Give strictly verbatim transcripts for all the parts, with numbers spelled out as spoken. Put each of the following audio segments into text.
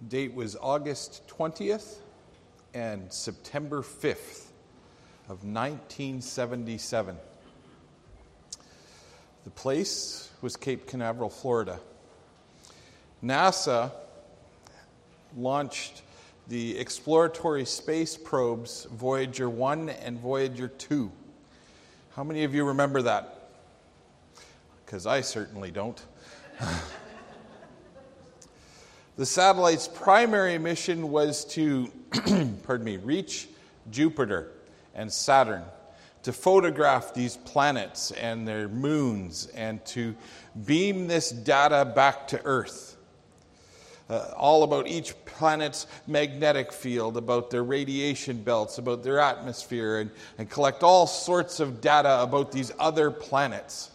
date was August twentieth and September fifth of nineteen seventy-seven. The place was Cape Canaveral, Florida. NASA launched the exploratory space probes Voyager one and Voyager two. How many of you remember that? Because I certainly don't. The satellite's primary mission was to, pardon me, reach Jupiter and Saturn, to photograph these planets and their moons, and to beam this data back to Earth. Uh, all about each planet's magnetic field, about their radiation belts, about their atmosphere, and, and collect all sorts of data about these other planets.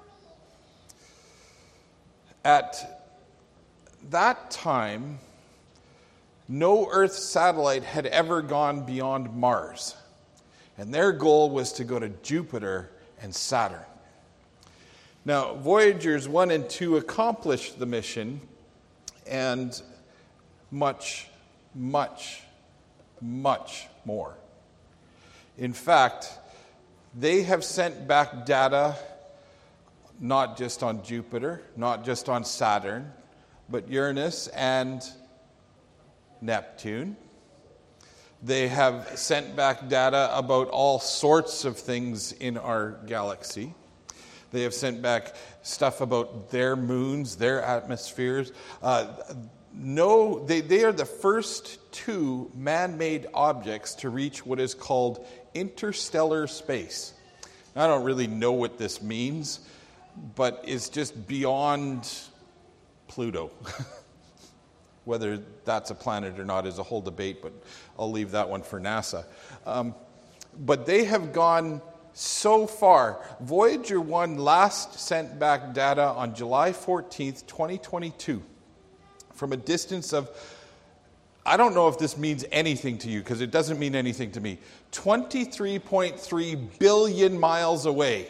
At that time, no Earth satellite had ever gone beyond Mars, and their goal was to go to Jupiter and Saturn. Now, Voyagers one and two accomplished the mission, and much, much, much more. In fact, they have sent back data not just on Jupiter, not just on Saturn, but Uranus and Neptune. They have sent back data about all sorts of things in our galaxy. They have sent back stuff about their moons, their atmospheres. Uh, no, they, they are the first two man-made objects to reach what is called interstellar space. I don't really know what this means, but it's just beyond Pluto. Whether that's a planet or not is a whole debate, but I'll leave that one for NASA. Um, but they have gone so far. Voyager one last sent back data on July fourteenth, twenty twenty-two, from a distance of, I don't know if this means anything to you, because it doesn't mean anything to me, twenty-three point three billion miles away.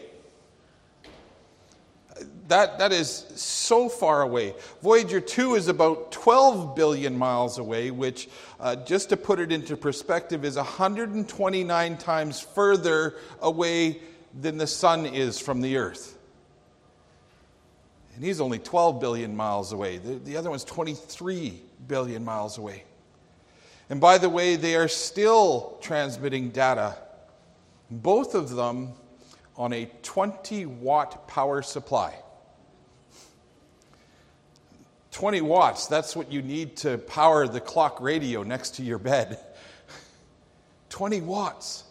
That, that is so far away. Voyager two is about twelve billion miles away, which, uh, just to put it into perspective, is one hundred twenty-nine times further away than the sun is from the Earth. And he's only twelve billion miles away. The, the other one's twenty-three billion miles away. And by the way, they are still transmitting data, both of them on a twenty watt power supply. twenty watts, that's what you need to power the clock radio next to your bed. twenty watts.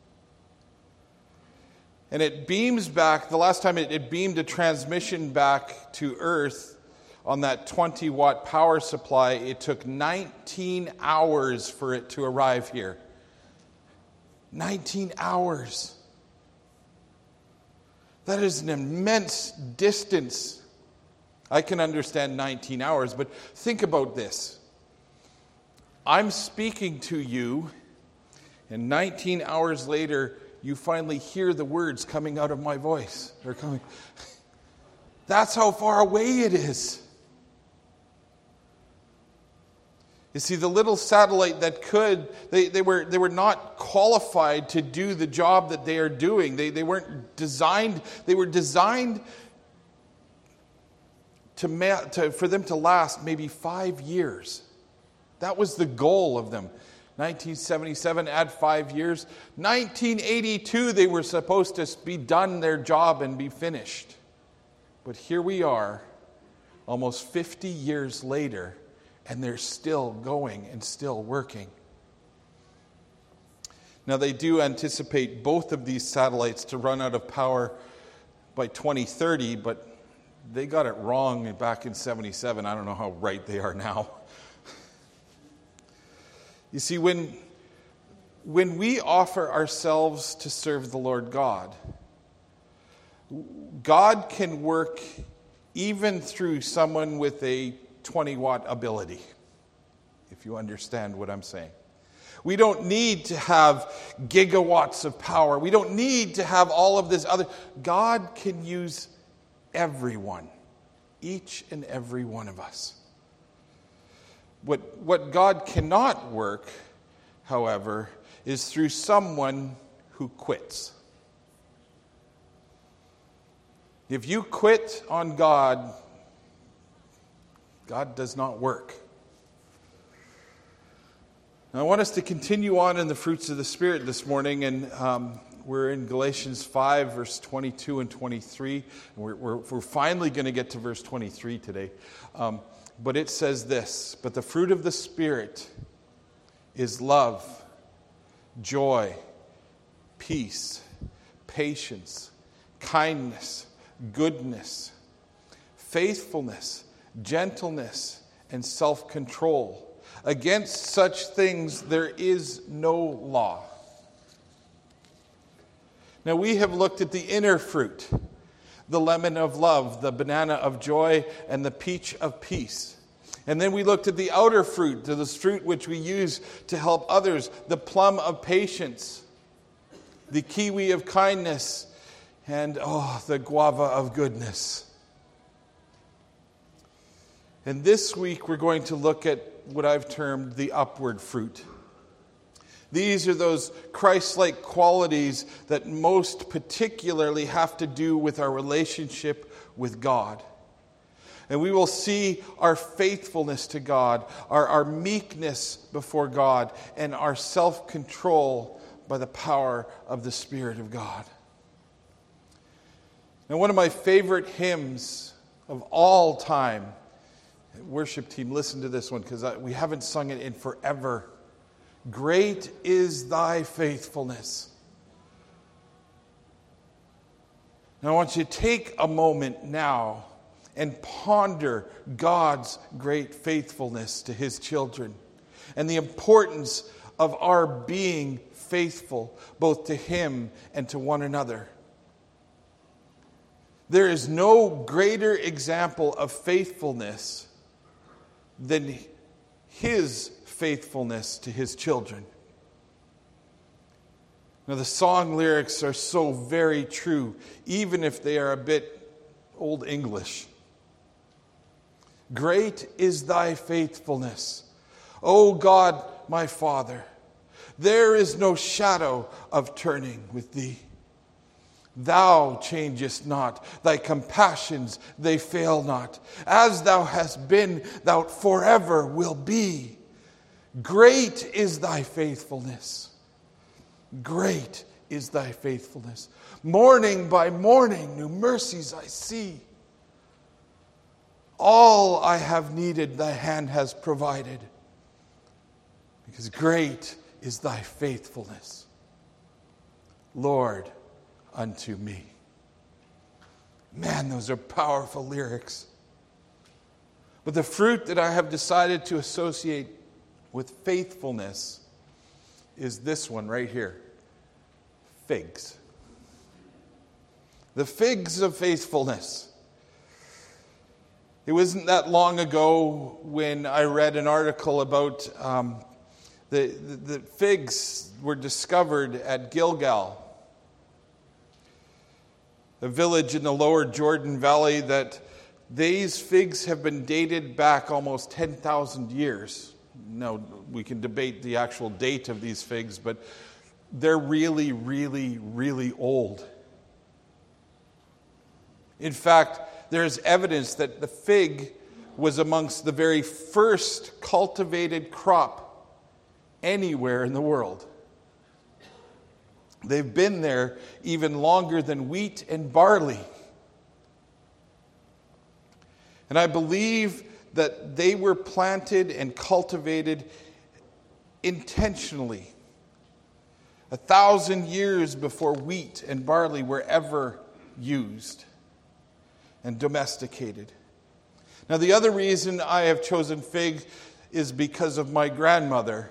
And it beams back, the last time it, it beamed a transmission back to Earth on that twenty watt power supply, it took nineteen hours for it to arrive here. nineteen hours. That is an immense distance. I can understand nineteen hours, but think about this. I'm speaking to you, and nineteen hours later, you finally hear the words coming out of my voice. They're coming. That's how far away it is. You see, the little satellite that could, they, they were they were not qualified to do the job that they are doing. They, they weren't designed, they were designed To, ma- to for them to last maybe five years. That was the goal of them. nineteen seventy-seven, add five years. nineteen eighty-two, they were supposed to be done their job and be finished. But here we are, almost fifty years later, and they're still going and still working. Now, they do anticipate both of these satellites to run out of power by twenty thirty, but they got it wrong back in seventy-seven. I don't know how right they are now. You see, when, when we offer ourselves to serve the Lord God, God can work even through someone with a twenty watt ability, if you understand what I'm saying. We don't need to have gigawatts of power. We don't need to have all of this other. God can use everyone, each and every one of us. What, what God cannot work, however, is through someone who quits. If you quit on God, God does not work. Now, I want us to continue on in the fruits of the Spirit this morning, and um, we're in Galatians five, verse twenty-two and twenty-three. And we're, we're, we're finally going to get to verse twenty-three today. Um, but it says this, "But the fruit of the Spirit is love, joy, peace, patience, kindness, goodness, faithfulness, gentleness, and self-control. Against such things there is no law." Now, we have looked at the inner fruit, the lemon of love, the banana of joy, and the peach of peace. And then we looked at the outer fruit, the fruit which we use to help others, the plum of patience, the kiwi of kindness, and, oh, the guava of goodness. And this week we're going to look at what I've termed the upward fruit. These are those Christ-like qualities that most particularly have to do with our relationship with God. And we will see our faithfulness to God, our, our meekness before God, and our self-control by the power of the Spirit of God. Now, one of my favorite hymns of all time, worship team, listen to this one because we haven't sung it in forever. "Great is thy faithfulness." Now, I want you to take a moment now and ponder God's great faithfulness to his children and the importance of our being faithful both to him and to one another. There is no greater example of faithfulness than his faithfulness to his children. Now, the song lyrics are so very true, even if they are a bit Old English. "Great is thy faithfulness, O God, my Father. There is no shadow of turning with thee. Thou changest not, thy compassions, they fail not. As thou hast been, thou forever will be. Great is thy faithfulness. Great is thy faithfulness. Morning by morning, new mercies I see. All I have needed, thy hand has provided. Because great is thy faithfulness, Lord, unto me." Man, those are powerful lyrics. But the fruit that I have decided to associate with faithfulness is this one right here. Figs. The figs of faithfulness. It wasn't that long ago when I read an article about um, the, the, the figs were discovered at Gilgal, a village in the lower Jordan Valley, that these figs have been dated back almost ten thousand years. Now, we can debate the actual date of these figs, but they're really, really, really old. In fact, there's evidence that the fig was amongst the very first cultivated crop anywhere in the world. They've been there even longer than wheat and barley. And I believe that they were planted and cultivated intentionally a thousand years before wheat and barley were ever used and domesticated. Now, the other reason I have chosen fig is because of my grandmother,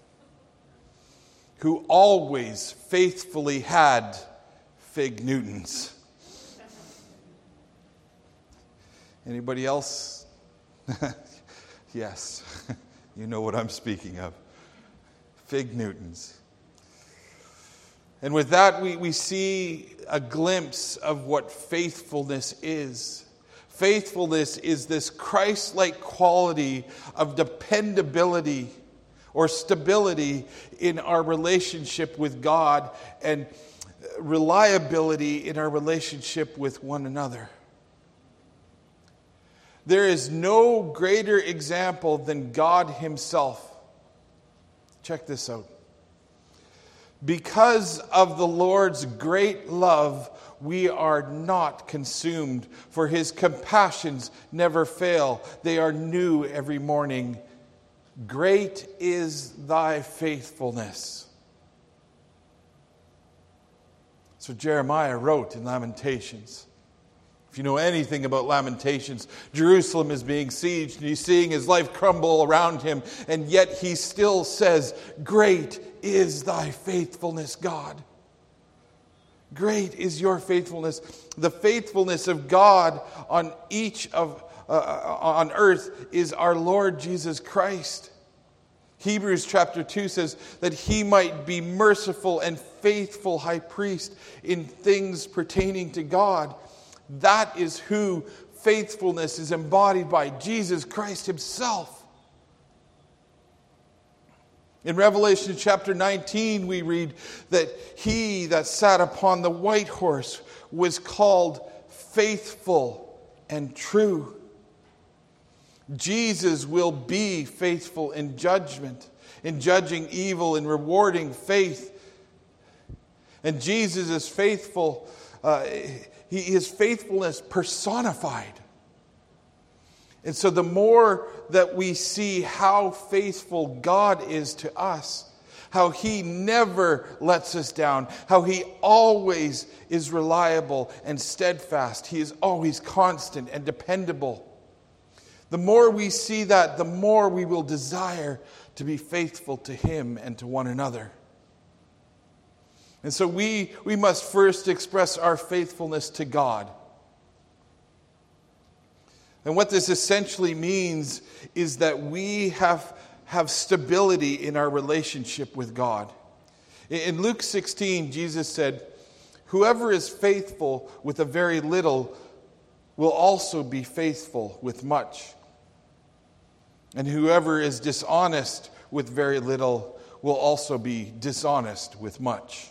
who always faithfully had fig Newtons. Anybody else? Yes, you know what I'm speaking of. Fig Newtons. And with that, we, we see a glimpse of what faithfulness is. Faithfulness is this Christ-like quality of dependability or stability in our relationship with God and reliability in our relationship with one another. There is no greater example than God himself. Check this out. Because of the Lord's great love, we are not consumed, for his compassions never fail. They are new every morning. Great is thy faithfulness. So Jeremiah wrote in Lamentations. If you know anything about Lamentations, Jerusalem is being sieged and he's seeing his life crumble around him, and yet he still says, great is thy faithfulness, God. Great is your faithfulness. The faithfulness of God on each of uh, on earth is our Lord Jesus Christ. Hebrews chapter two says that he might be merciful and faithful high priest in things pertaining to God. That is who faithfulness is embodied by, Jesus Christ himself. In Revelation chapter nineteen, we read that he that sat upon the white horse was called faithful and true. Jesus will be faithful in judgment, in judging evil and rewarding faith. And Jesus is faithful. Uh, he is faithfulness personified. And so the more that we see how faithful God is to us, how he never lets us down, how he always is reliable and steadfast, he is always constant and dependable. The more we see that, the more we will desire to be faithful to him and to one another. And so we, we must first express our faithfulness to God. And what this essentially means is that we have, have stability in our relationship with God. In Luke sixteen, Jesus said, whoever is faithful with a very little will also be faithful with much. And whoever is dishonest with very little will also be dishonest with much.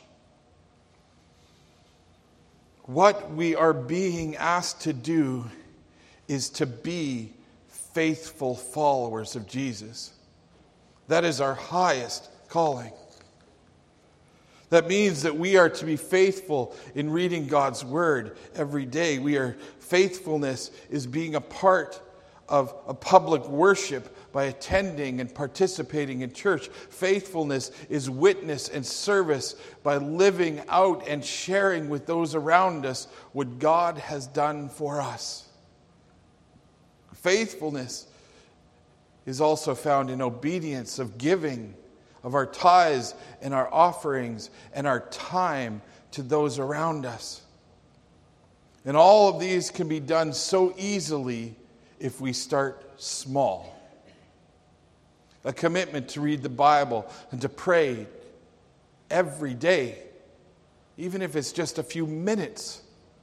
What we are being asked to do is to be faithful followers of Jesus. That is our highest calling. That means that we are to be faithful in reading God's word every day. We are faithfulness is being a part of a public worship by attending and participating in church. Faithfulness is witness and service by living out and sharing with those around us what God has done for us. Faithfulness is also found in obedience of giving of our tithes and our offerings and our time to those around us. And all of these can be done so easily if we start small. A commitment to read the Bible and to pray every day, even if it's just a few minutes.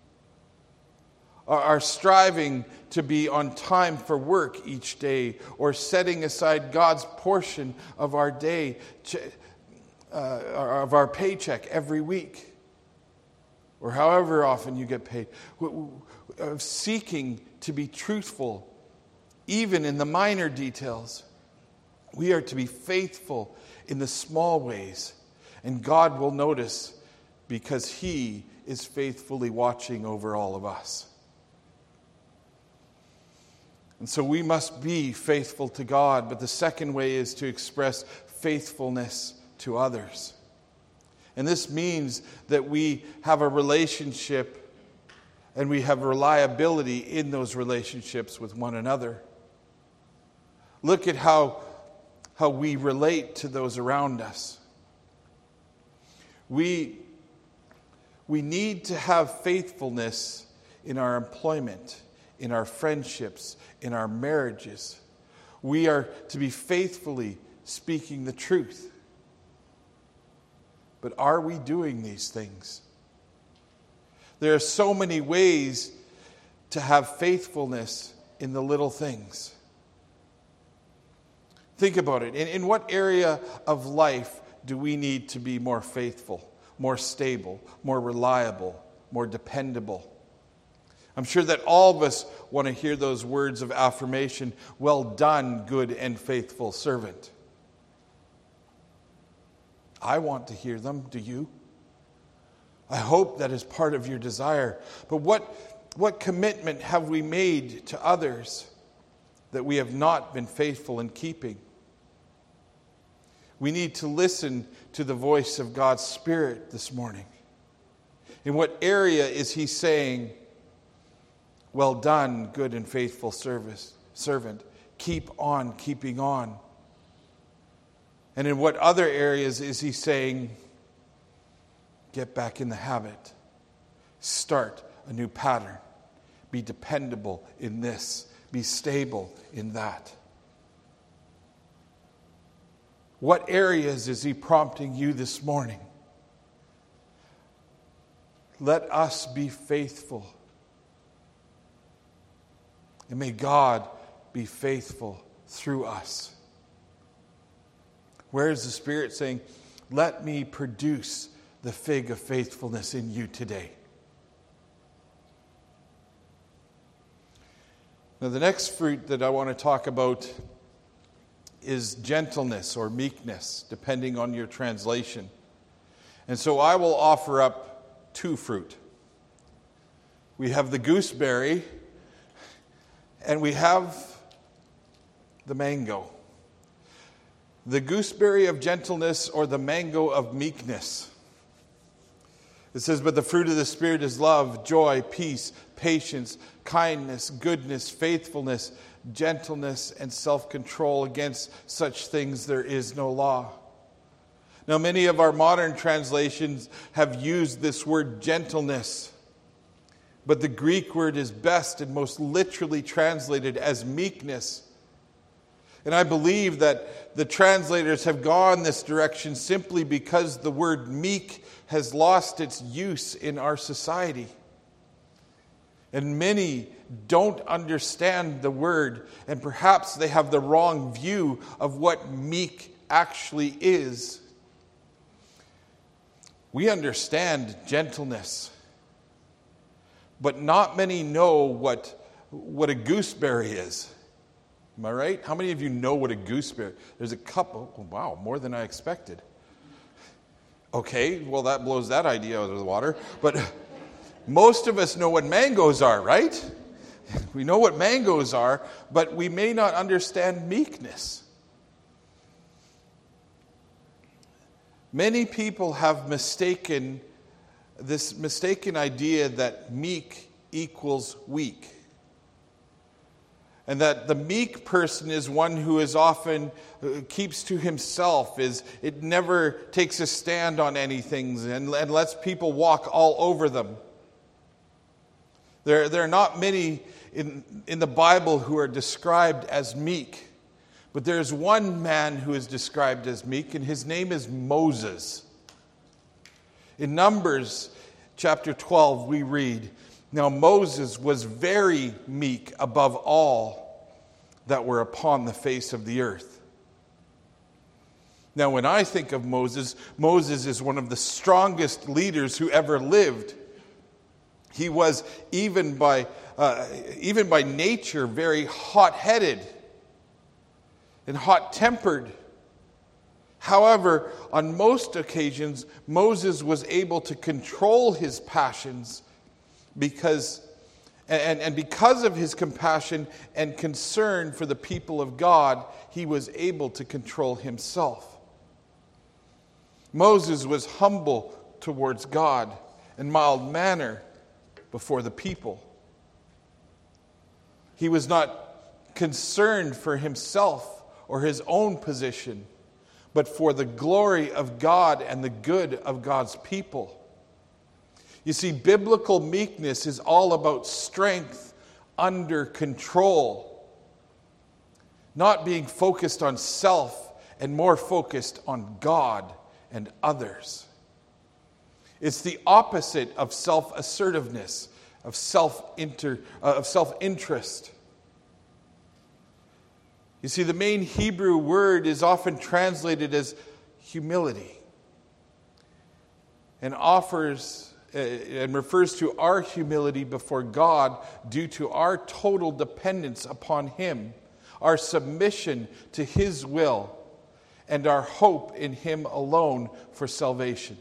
Our striving to be on time for work each day, or setting aside God's portion of our day, uh, of our paycheck every week, or however often you get paid. Of seeking to be truthful, even in the minor details. We are to be faithful in the small ways, and God will notice because he is faithfully watching over all of us. And so we must be faithful to God, but the second way is to express faithfulness to others. And this means that we have a relationship and we have reliability in those relationships with one another. Look at how, how we relate to those around us. We, we need to have faithfulness in our employment, in our friendships, in our marriages. We are to be faithfully speaking the truth. But are we doing these things? There are so many ways to have faithfulness in the little things. Think about it. In, in what area of life do we need to be more faithful, more stable, more reliable, more dependable? I'm sure that all of us want to hear those words of affirmation. Well done, good and faithful servant. I want to hear them. Do you? I hope that is part of your desire. But what, what commitment have we made to others that we have not been faithful in keeping? We need to listen to the voice of God's Spirit this morning. In what area is He saying, well done, good and faithful service, servant. Keep on keeping on. And in what other areas is He saying, get back in the habit. Start a new pattern. Be dependable in this. Be stable in that. What areas is He prompting you this morning? Let us be faithful. And may God be faithful through us. Where is the Spirit saying, let me produce the fig of faithfulness in you today? Now, the next fruit that I want to talk about is gentleness or meekness, depending on your translation. And so I will offer up two fruit. We have the gooseberry, and we have the mango. The gooseberry of gentleness or the mango of meekness. It says, but the fruit of the Spirit is love, joy, peace, patience, kindness, goodness, faithfulness, gentleness, and self-control. Against such things there is no law. Now, many of our modern translations have used this word gentleness, but the Greek word is best and most literally translated as meekness. And I believe that the translators have gone this direction simply because the word meek has lost its use in our society. And many don't understand the word, and perhaps they have the wrong view of what meek actually is. We understand gentleness, but not many know what, what a gooseberry is. Am I right? How many of you know what a gooseberry? There's a couple. Oh, wow, more than I expected. Okay, well, that blows that idea out of the water. But most of us know what mangoes are, right? We know what mangoes are, but we may not understand meekness. Many people have mistaken this mistaken idea that meek equals weak. And that the meek person is one who is often uh, keeps to himself, is it never takes a stand on anything and, and lets people walk all over them. There, there are not many in, in the Bible who are described as meek. But there's one man who is described as meek, and his name is Moses. In Numbers chapter twelve, we read, now Moses was very meek above all that were upon the face of the earth. Now, when I think of Moses, Moses is one of the strongest leaders who ever lived. He was, even by, uh, even by nature, very hot-headed and hot-tempered. However, on most occasions, Moses was able to control his passions because, and, and because of his compassion and concern for the people of God, he was able to control himself. Moses was humble towards God and mild manner before the people. He was not concerned for himself or his own position, but for the glory of God and the good of God's people. You see, biblical meekness is all about strength under control, not being focused on self and more focused on God and others. It's the opposite of self-assertiveness, of self-inter, uh, of self-interest. You see, the main Hebrew word is often translated as humility, and offers uh, and refers to our humility before God due to our total dependence upon Him, our submission to His will, and our hope in Him alone for salvation.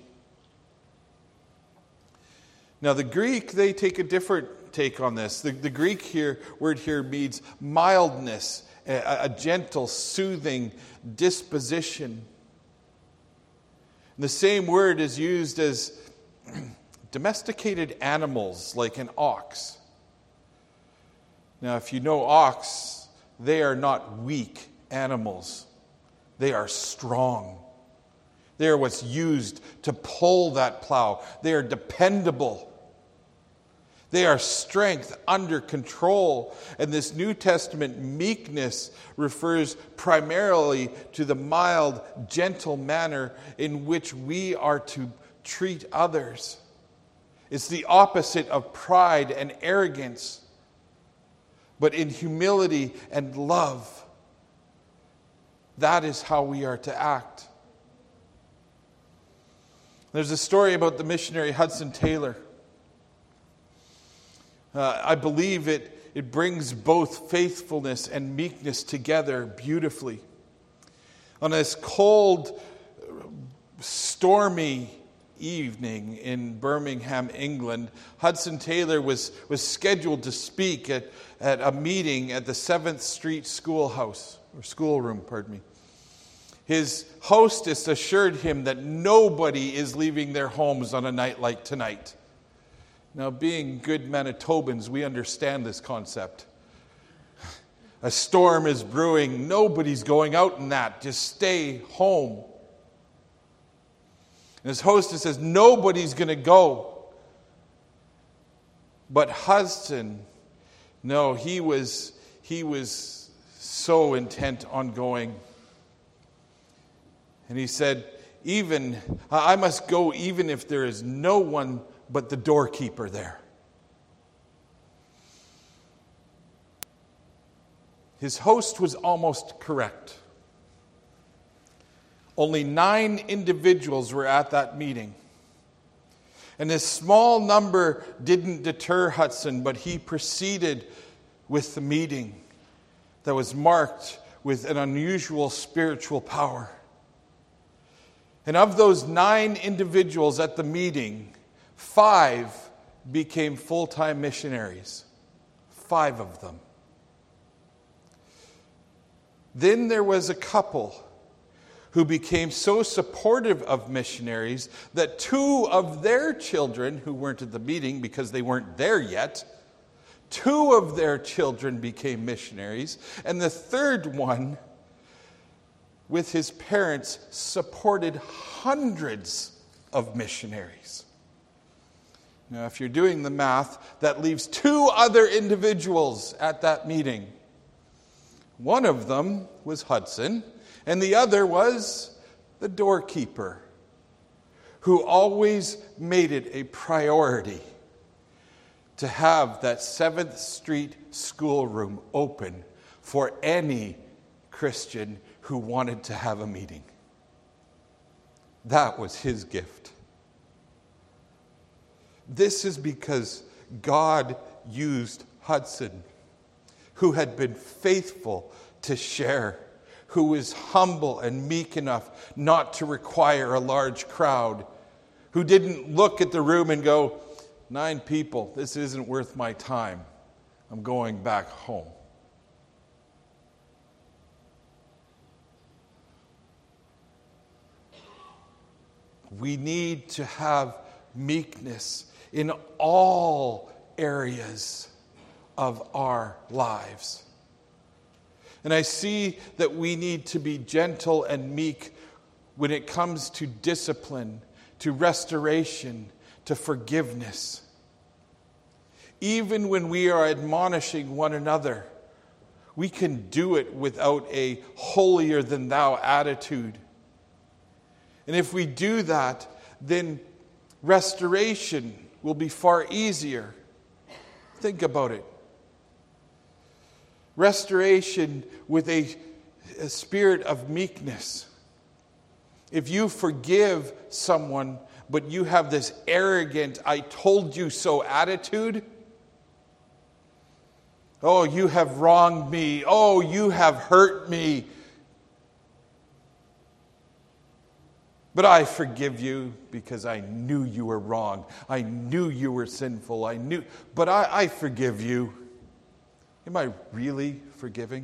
Now, the Greek, they take a different take on this. The, the Greek here word here means mildness, a, a gentle, soothing disposition. And the same word is used as domesticated animals, like an ox. Now, if you know ox, they are not weak animals. They are strong. They are what's used to pull that plow. They are dependable. They are strength under control. And this New Testament meekness refers primarily to the mild, gentle manner in which we are to treat others. It's the opposite of pride and arrogance, but in humility and love. That is how we are to act. There's a story about the missionary Hudson Taylor. Uh, I believe it, it brings both faithfulness and meekness together beautifully. On this cold, stormy evening in Birmingham, England, Hudson Taylor was, was scheduled to speak at, at a meeting at the seventh Street Schoolhouse, or schoolroom, pardon me. His hostess assured him that nobody is leaving their homes on a night like tonight. Now, being good Manitobans, we understand this concept. A storm is brewing. Nobody's going out in that. Just stay home. And his hostess says, nobody's going to go. But Hudson, no, he was, he was so intent on going. And he said, even, I must go even if there is no one but the doorkeeper there. His host was almost correct. Only nine individuals were at that meeting. And this small number didn't deter Hudson, but he proceeded with the meeting that was marked with an unusual spiritual power. And of those nine individuals at the meeting, five became full-time missionaries. Five of them. Then there was a couple who became so supportive of missionaries that two of their children, who weren't at the meeting because they weren't there yet, two of their children became missionaries, and the third one, with his parents, supported hundreds of missionaries. Now, if you're doing the math, that leaves two other individuals at that meeting. One of them was Hudson, and the other was the doorkeeper, who always made it a priority to have that seventh Street schoolroom open for any Christian who wanted to have a meeting. That was his gift. This is because God used Hudson, who had been faithful to share, who was humble and meek enough not to require a large crowd, who didn't look at the room and go, nine people, this isn't worth my time. I'm going back home. We need to have meekness in all areas of our lives. And I see that we need to be gentle and meek when it comes to discipline, to restoration, to forgiveness. Even when we are admonishing one another, we can do it without a holier-than-thou attitude. And if we do that, then restoration will be far easier. Think about it. Restoration with a, a spirit of meekness. If you forgive someone, but you have this arrogant, I told you so attitude, oh, you have wronged me. Oh, you have hurt me. But I forgive you because I knew you were wrong. I knew you were sinful. I knew, but I, I forgive you. Am I really forgiving?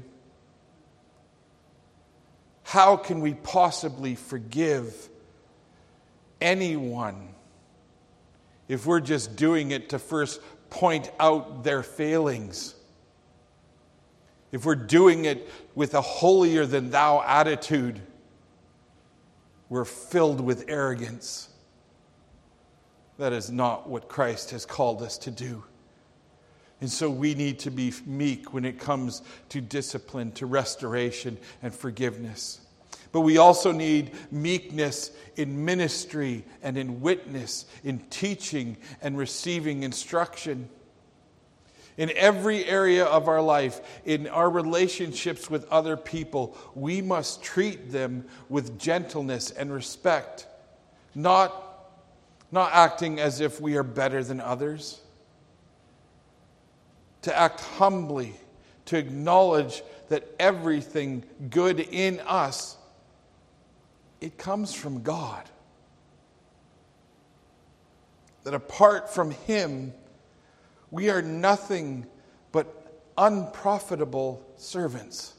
How can we possibly forgive anyone if we're just doing it to first point out their failings? If we're doing it with a holier than thou attitude, we're filled with arrogance. That is not what Christ has called us to do. And so we need to be meek when it comes to discipline, to restoration, and forgiveness. But we also need meekness in ministry and in witness, in teaching and receiving instruction. In every area of our life, in our relationships with other people, we must treat them with gentleness and respect, not, not acting as if we are better than others. To act humbly, to acknowledge that everything good in us, it comes from God. That apart from Him, we are nothing but unprofitable servants.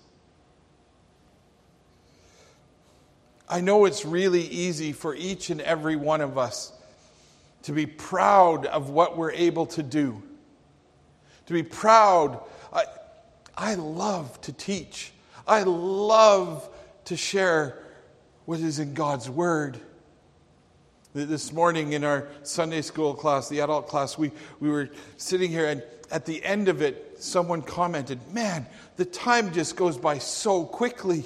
I know it's really easy for each and every one of us to be proud of what we're able to do. To be proud. I, I love to teach. I love to share what is in God's Word. This morning in our Sunday school class, the adult class, we, we were sitting here, and at the end of it, someone commented, "Man, the time just goes by so quickly."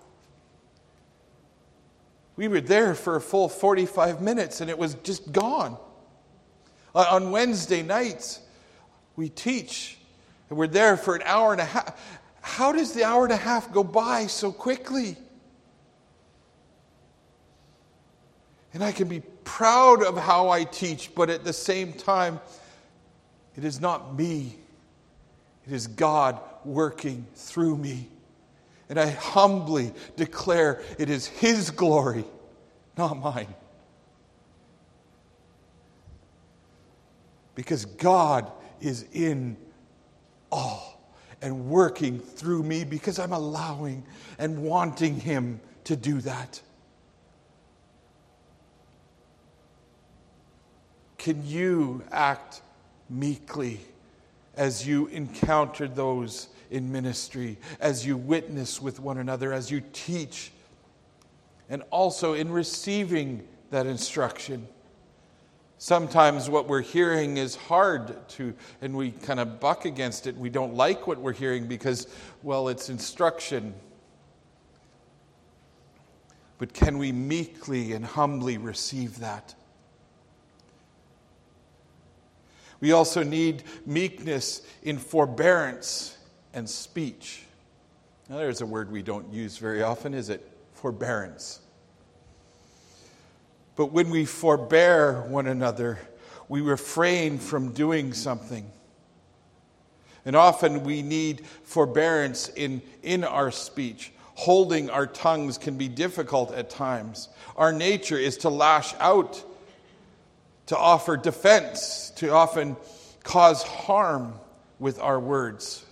We were there for a full forty-five minutes, and it was just gone. On Wednesday nights, we teach, and we're there for an hour and a half. How does the hour and a half go by so quickly? And I can be proud of how I teach, but at the same time, it is not me. It is God working through me. And I humbly declare it is His glory, not mine. Because God is in all and working through me because I'm allowing and wanting Him to do that. Can you act meekly as you encounter those in ministry, as you witness with one another, as you teach, and also in receiving that instruction? Sometimes what we're hearing is hard to, and we kind of buck against it. We don't like what we're hearing because, well, it's instruction. But can we meekly and humbly receive that? We also need meekness in forbearance and speech. Now, there's a word we don't use very often, is it? Forbearance. But when we forbear one another, we refrain from doing something. And often we need forbearance in, in our speech. Holding our tongues can be difficult at times. Our nature is to lash out, to offer defense, to often cause harm with our words.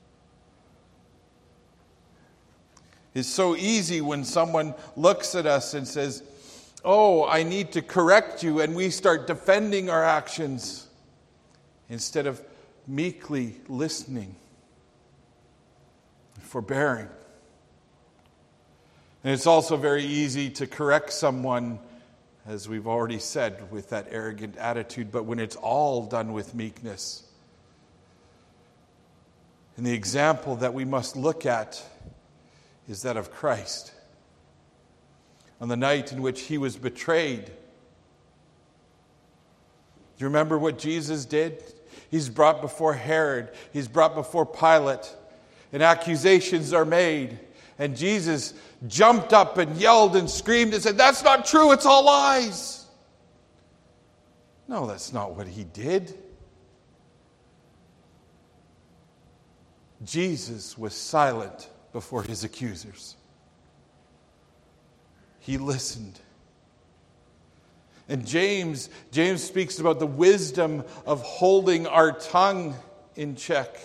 It's so easy when someone looks at us and says, "Oh, I need to correct you," and we start defending our actions instead of meekly listening, forbearing. And it's also very easy to correct someone, as we've already said, with that arrogant attitude, but when it's all done with meekness. And the example that we must look at is that of Christ. On the night in which He was betrayed, do you remember what Jesus did? He's brought before Herod. He's brought before Pilate. And accusations are made. And Jesus jumped up and yelled and screamed and said, "That's not true, it's all lies." No, that's not what he did. Jesus was silent before his accusers. He listened. And James, James speaks about the wisdom of holding our tongue in check.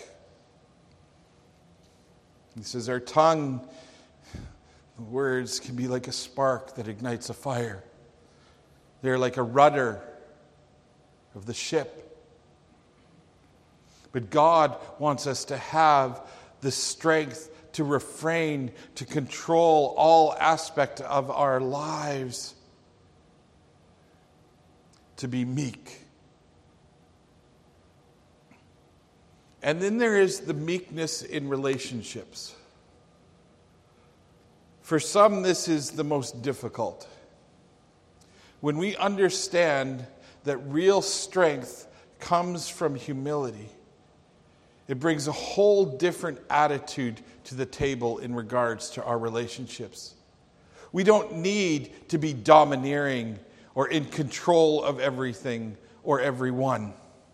He says our tongue, the words can be like a spark that ignites a fire. They're like a rudder of the ship. But God wants us to have the strength to refrain, to control all aspect of our lives, to be meek. And then there is the meekness in relationships. For some, this is the most difficult. When we understand that real strength comes from humility, it brings a whole different attitude to the table in regards to our relationships. We don't need to be domineering or in control of everything or everyone.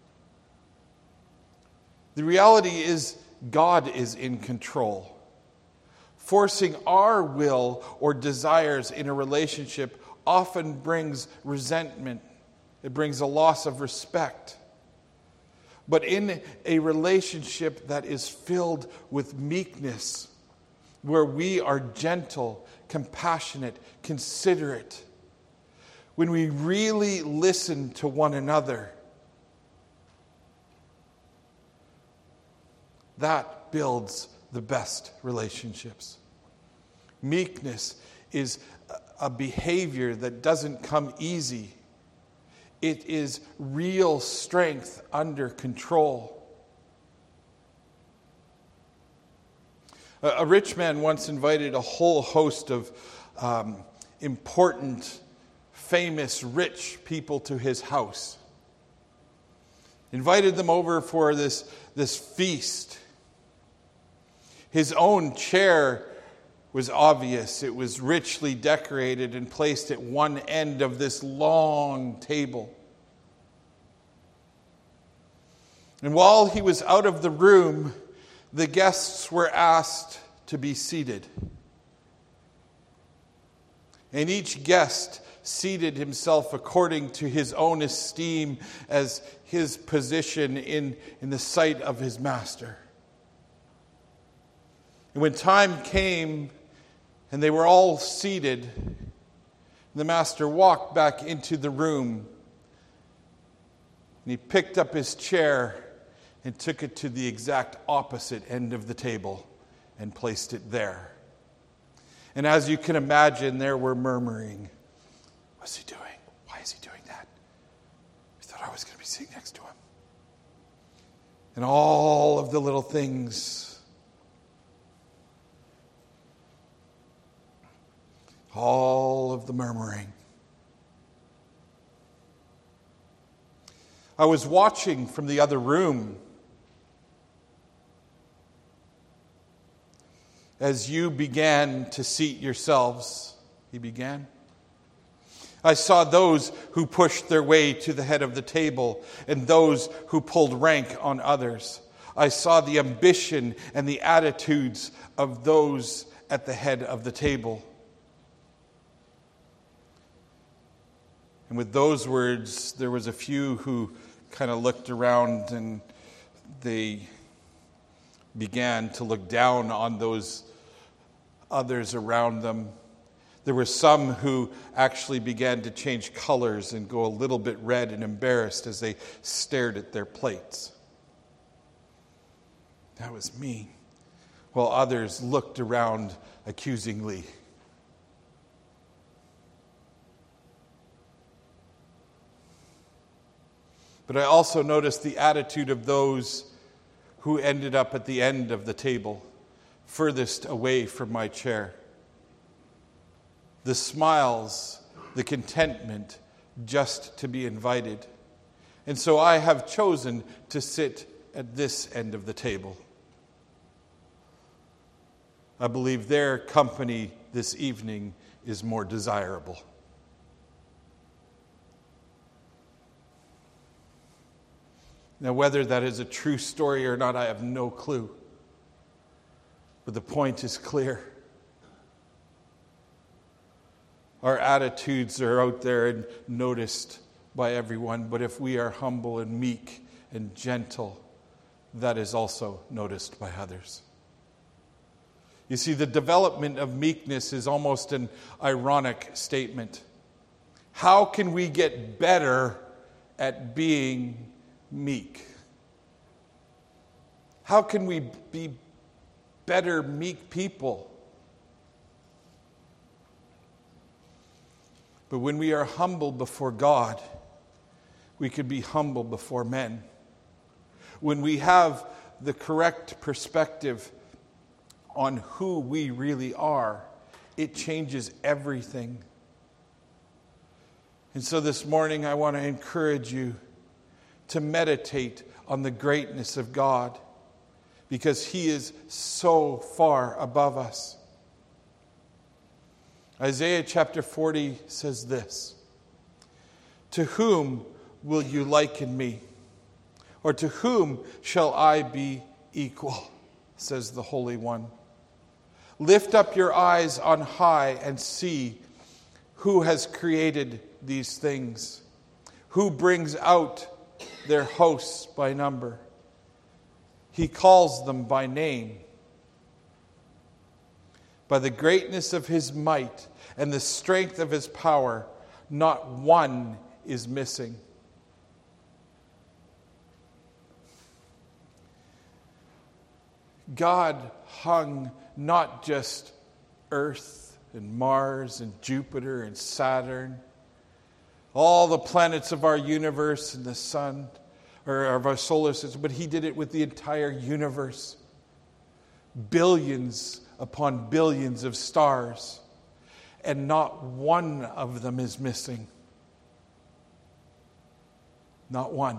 The reality is God is in control. Forcing our will or desires in a relationship often brings resentment. It brings a loss of respect. But in a relationship that is filled with meekness, where we are gentle, compassionate, considerate, when we really listen to one another, that builds the best relationships. Meekness is a behavior that doesn't come easy. It is real strength under control. A, a rich man once invited a whole host of um, important, famous, rich people to his house. Invited them over for this, this feast. His own chair was obvious. It was richly decorated and placed at one end of this long table. And while he was out of the room, the guests were asked to be seated. And each guest seated himself according to his own esteem as his position in, in the sight of his master. And when time came and they were all seated, the master walked back into the room and he picked up his chair and took it to the exact opposite end of the table and placed it there. And as you can imagine, there were murmuring. What's he doing? Why is he doing that? I thought I was going to be sitting next to him. And all of the little things. All of the murmuring. I was watching from the other room as you began to seat yourselves. He began. I saw those who pushed their way to the head of the table and those who pulled rank on others. I saw the ambition and the attitudes of those at the head of the table. And with those words, there was a few who kind of looked around and they began to look down on those others around them. There were some who actually began to change colors and go a little bit red and embarrassed as they stared at their plates. That was me. While others looked around accusingly. But I also noticed the attitude of those who ended up at the end of the table, furthest away from my chair. The smiles, the contentment just to be invited. And so I have chosen to sit at this end of the table. I believe their company this evening is more desirable. Now, whether that is a true story or not, I have no clue. But the point is clear. Our attitudes are out there and noticed by everyone, but if we are humble and meek and gentle, that is also noticed by others. You see, the development of meekness is almost an ironic statement. How can we get better at being meek? How can we be better meek people? But when we are humble before God, we could be humble before men. When we have the correct perspective on who we really are, it changes everything. And so this morning I want to encourage you to meditate on the greatness of God, because He is so far above us. Isaiah chapter forty says this: "To whom will you liken me? Or to whom shall I be equal?" says the Holy One. "Lift up your eyes on high and see who has created these things, who brings out their hosts by number. He calls them by name. By the greatness of His might and the strength of His power, not one is missing." God hung not just Earth and Mars and Jupiter and Saturn, all the planets of our universe and the sun, or of our solar system, but He did it with the entire universe. Billions upon billions of stars, and not one of them is missing. Not one.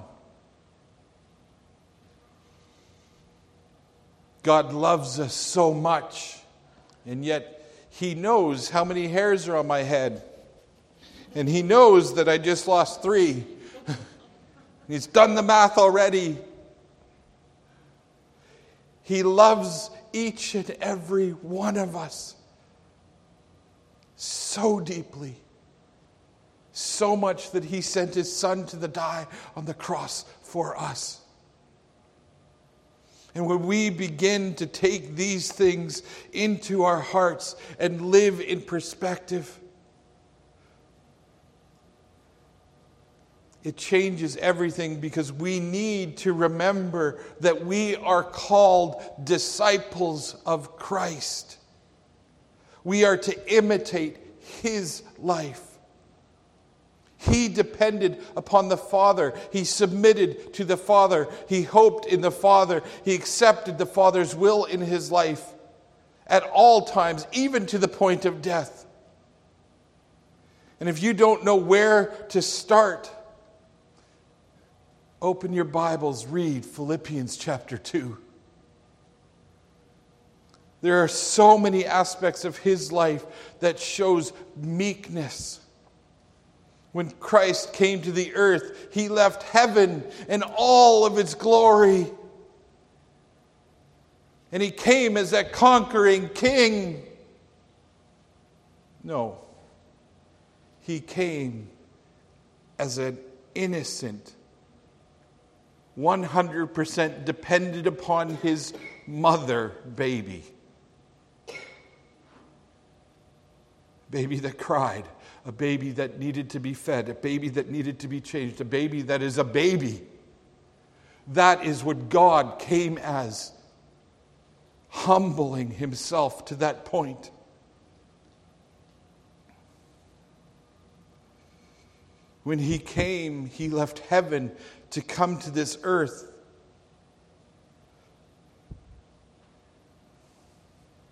God loves us so much, and yet He knows how many hairs are on my head. And He knows that I just lost three. He's done the math already. He loves each and every one of us so deeply, so much that He sent His Son to the die on the cross for us. And when we begin to take these things into our hearts and live in perspective, it changes everything, because we need to remember that we are called disciples of Christ. We are to imitate His life. He depended upon the Father. He submitted to the Father. He hoped in the Father. He accepted the Father's will in His life at all times, even to the point of death. And if you don't know where to start, open your Bibles, read Philippians chapter two. There are so many aspects of His life that shows meekness. When Christ came to the earth, He left heaven and all of its glory. And He came as that conquering king. No. He came as an innocent, one hundred percent dependent upon His mother baby. Baby that cried. A baby that needed to be fed, a baby that needed to be changed, a baby that is a baby. That is what God came as, humbling Himself to that point. When He came, He left heaven to come to this earth.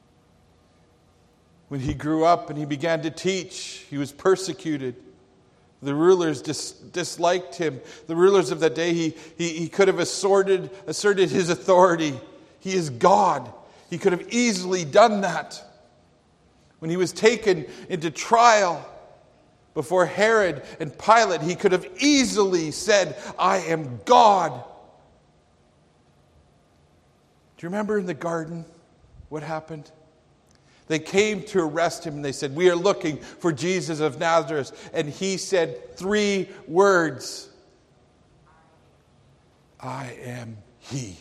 When He grew up and He began to teach, He was persecuted. The rulers dis- disliked him. The rulers of that day, he, he, he could have asserted, asserted his authority. He is God. He could have easily done that. When he was taken into trial before Herod and Pilate, he could have easily said, I am God. Do you remember in the garden what happened? They came to arrest him and they said, we are looking for Jesus of Nazareth. And he said three words. I am he.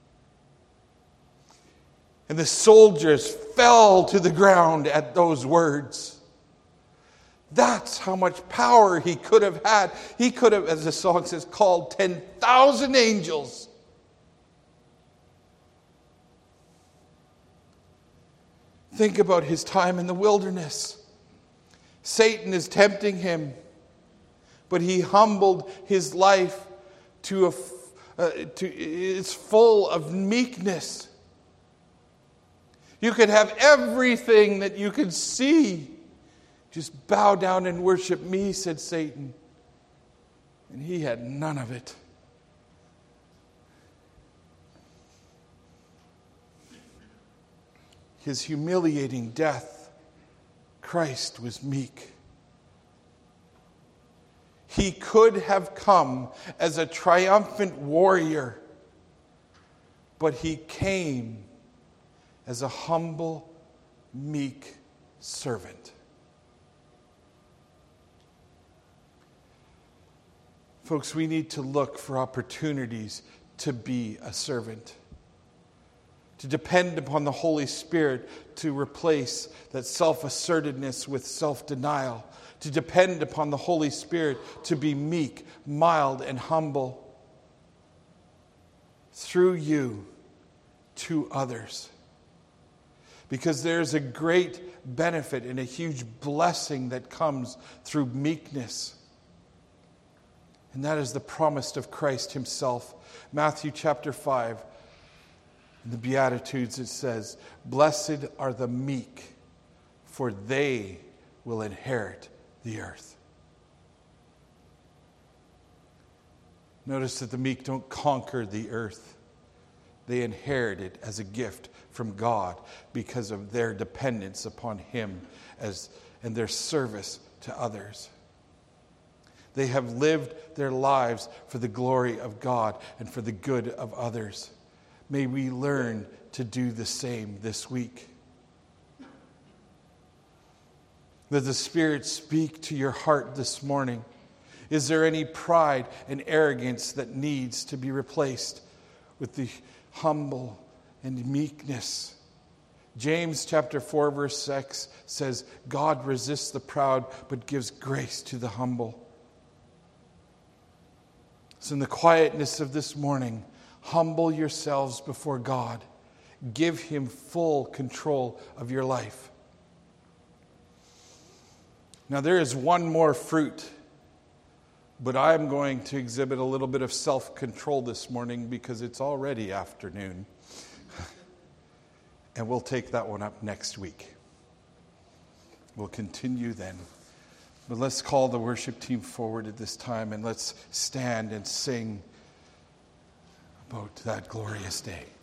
And the soldiers fell to the ground at those words. That's how much power he could have had. He could have, as the song says, called ten thousand angels. Think about his time in the wilderness. Satan is tempting him, but he humbled his life to a, uh, to it's full of meekness. You could have everything that you could see. Just bow down and worship me, said Satan. And he had none of it. His humiliating death, Christ was meek. He could have come as a triumphant warrior, but he came as a humble, meek servant. Folks, we need to look for opportunities to be a servant, to depend upon the Holy Spirit to replace that self-assertedness with self-denial, to depend upon the Holy Spirit to be meek, mild, and humble through you to others. Because there's a great benefit and a huge blessing that comes through meekness. And that is the promise of Christ himself. Matthew chapter five, in the Beatitudes it says, blessed are the meek, for they will inherit the earth. Notice that the meek don't conquer the earth. They inherit it as a gift from God because of their dependence upon him as and their service to others. They have lived their lives for the glory of God and for the good of others. May we learn to do the same this week. Let the Spirit speak to your heart this morning. Is there any pride and arrogance that needs to be replaced with the humble and meekness? James chapter four verse six says, God resists the proud but gives grace to the humble. So in the quietness of this morning, humble yourselves before God. Give him full control of your life. Now there is one more fruit, but I'm going to exhibit a little bit of self-control this morning because it's already afternoon. And we'll take that one up next week. We'll continue then. But let's call the worship team forward at this time and let's stand and sing about that glorious day.